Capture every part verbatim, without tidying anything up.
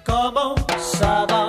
comment ça va?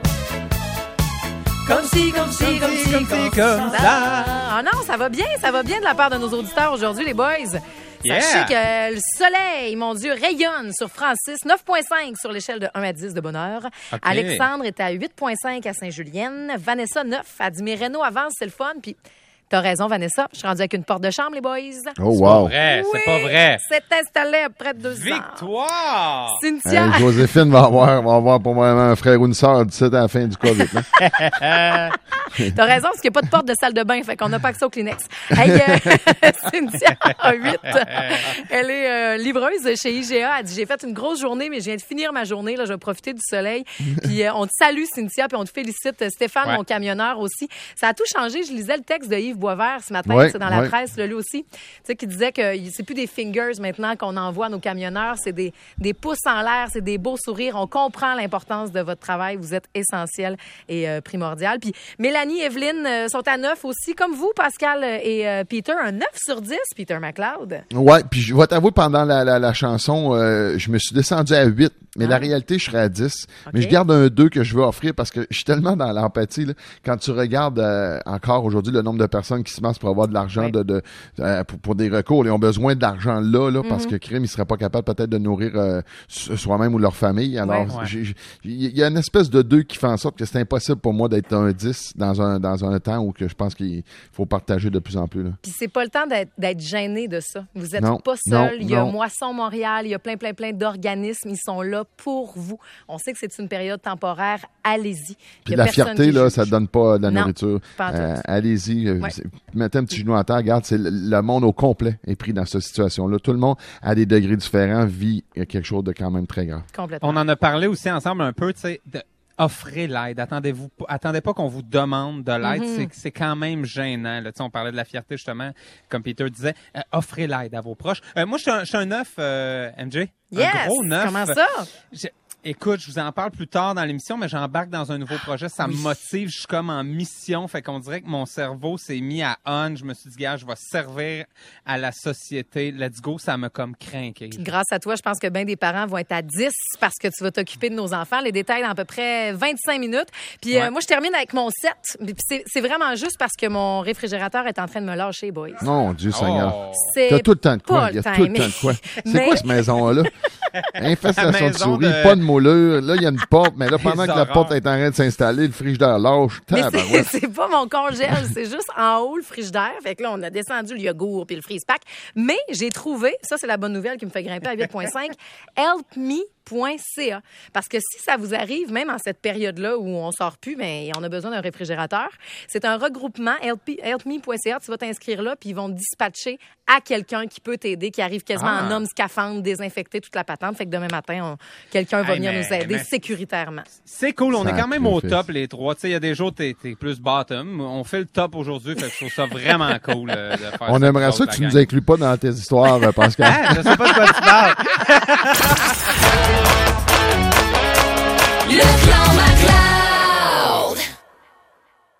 Comme si, comme si, comme si, comme si, comme ça. Ah non, ça va bien, ça va bien de la part de nos auditeurs aujourd'hui, les boys. Yeah. Sachez que le soleil, mon Dieu, rayonne sur Francis, neuf virgule cinq sur l'échelle de un à dix de bonheur. Okay. Alexandre est à huit virgule cinq à Saint-Julienne. Vanessa, neuf. Elle dit, mais Renaud avance, c'est le fun. Puis, t'as raison, Vanessa. Je suis rendue avec une porte de chambre, les boys. Oh, wow. C'est pas vrai, Oui, c'est pas vrai. c'est installé après deux ans. Victoire! Cynthia. Hey, Joséphine va avoir, va avoir probablement un frère ou une sœur d'ici à la fin du COVID. Hein? T'as raison, parce qu'il n'y a pas de porte de salle de bain, fait qu'on n'a pas accès au Kleenex. Hey, euh, Cynthia a huit. Elle est euh, livreuse chez I G A. Elle dit, j'ai fait une grosse journée, mais je viens de finir ma journée. Là, je vais profiter du soleil. Puis euh, on te salue, Cynthia, puis on te félicite. Stéphane, Ouais. mon camionneur aussi. Ça a tout changé. Je lisais le texte de Yves Boisvert ce matin, Ouais, c'est dans la ouais. presse, là, lui aussi, tu sais, qui disait que c'est plus des fingers maintenant qu'on envoie à nos camionneurs, c'est des, des pouces en l'air, c'est des beaux sourires. On comprend l'importance de votre travail. Vous êtes essentiel et euh, primordial. Puis Mélanie, Evelyne euh, sont à neuf aussi, comme vous, Pascal et euh, Peter, un neuf sur dix, Peter McLeod. Ouais, puis je vais t'avouer, pendant la, la, la chanson, euh, je me suis descendu à huit, mais Ah. la réalité, je serais à dix. Ok. Mais je garde un deux que je veux offrir parce que je suis tellement dans l'empathie. Là, quand tu regardes euh, encore aujourd'hui le nombre de personnes qui se massent pour avoir de l'argent Oui. de, de, euh, pour, pour des recours, ils ont besoin d'argent là, là parce Mhm. que crime, ils seraient pas capables peut-être de nourrir euh, soi-même ou leur famille. Alors, Ouais. Ouais. j'ai- j'ai- il y a une espèce de deux qui fait en sorte que c'est impossible pour moi d'être un dix dans un, dans un temps où que je pense qu'il faut partager de plus en plus. Là. Puis c'est pas le temps d'être, d'être gêné de ça. Vous êtes Non, pas non, seul. Il y a non. Moisson Montréal, il y a plein, plein, plein d'organismes. Ils sont là pour vous. On sait que c'est une période temporaire. Allez-y. Il Puis y a la personne fierté, qui là, juge. ça te donne pas de la Non, nourriture. pas en tout. Euh, allez-y, euh, Ouais. c'est- mettez un petit genou en terre. Regarde, c'est le, le monde au complet est pris dans cette situation-là. Tout le monde, à des degrés différents, vit quelque chose de quand même très grave. Complètement. On en a parlé aussi ensemble un peu, tu sais, de offrez l'aide. Attendez-vous, pas- attendez pas qu'on vous demande de l'aide. Mhm. C'est, c'est quand même gênant. Là. Tu sais, on parlait de la fierté justement, comme Peter disait. Euh, offrez l'aide à vos proches. Euh, moi, je suis un, je suis un neuf, euh, M J. Yes! Un gros neuf. Comment ça? Je- Écoute, je vous en parle plus tard dans l'émission, mais j'embarque dans un nouveau projet. Ça Oui. me motive. Je suis comme en mission. Fait qu'on dirait que mon cerveau s'est mis à on. Je me suis dit, gars, je vais servir à la société. Let's go. Ça m'a comme craqué. Puis grâce à toi, je pense que bien des parents vont être à dix parce que tu vas t'occuper de nos enfants. Les détails dans à peu près vingt-cinq minutes. Puis euh, Ouais. moi, je termine avec mon sept. Puis c'est, c'est vraiment juste parce que mon réfrigérateur est en train de me lâcher, boys. Mon Dieu Seigneur. Oh. C'est T'as tout le temps de quoi? pas Il y a le tout le time. temps de quoi? C'est Mais- quoi cette maison-là? Infestation La de maison souris, de- pas de moulure. Là, il y a une porte, mais là, pendant Des que la horreurs. porte est en train de s'installer, le frigidaire lâche. Mais c'est, Tabarouette. c'est pas mon congèle, c'est juste en haut le frigidaire. Fait que là, on a descendu le yogourt puis le freeze pack. Mais j'ai trouvé, ça c'est la bonne nouvelle qui me fait grimper à huit virgule cinq, helpme point c a. Parce que si ça vous arrive, même en cette période-là où on sort plus, mais on a besoin d'un réfrigérateur, c'est un regroupement, helpme point c a. Tu vas t'inscrire là, puis ils vont te dispatcher à quelqu'un qui peut t'aider, qui arrive quasiment Ah. en homme scaphandre, désinfecté toute la patente. Fait que demain matin, on- quelqu'un va Hey, venir mais- nous aider mais- sécuritairement. C'est cool, on est quand même au Sacrifice. top les trois. Tu sais, il y a des jours t'es, t'es plus bottom. On fait le top aujourd'hui, fait que je trouve ça vraiment cool euh, de faire On ça aimerait avec ça vous que autres, tu la nous gang. inclues pas dans tes histoires, euh, Pascal. Ah, je sais pas de quoi tu parles. Le